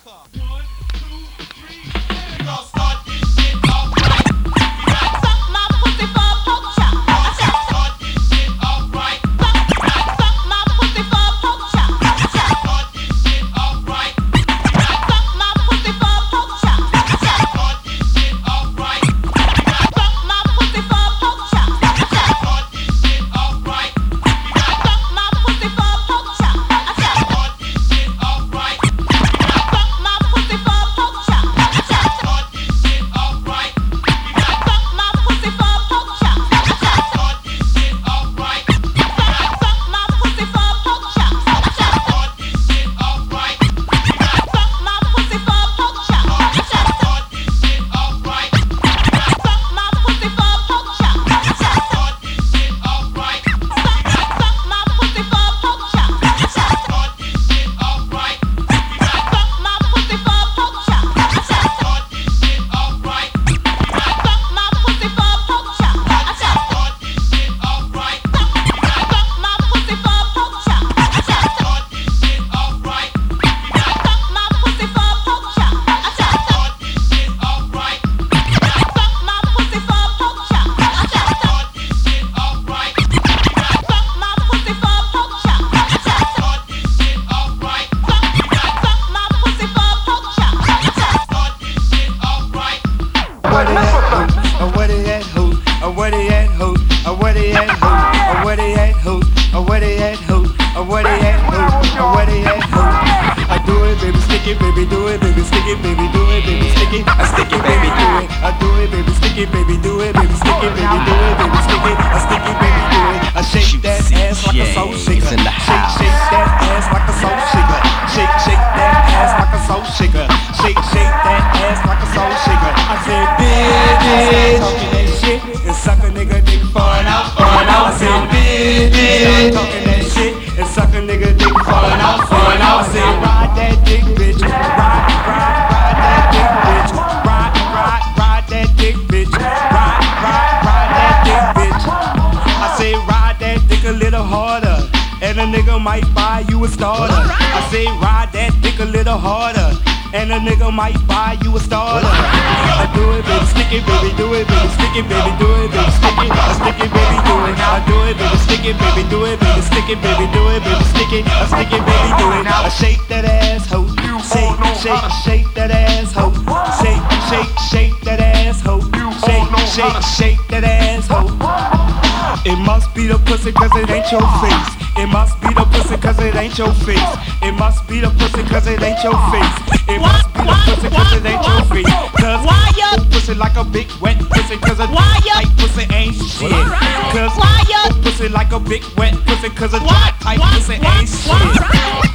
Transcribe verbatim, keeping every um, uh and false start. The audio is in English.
Cause it ain't your face. It must be the pussy cause it ain't your face. It must be the pussy cause it ain't your face. It must be the pussy cause it ain't your face. Cause why your pussy like a big wet pussy cause a tight pussy ain't shit. Cause why your pussy like a big wet pussy cause a dry tight pussy ain't shit.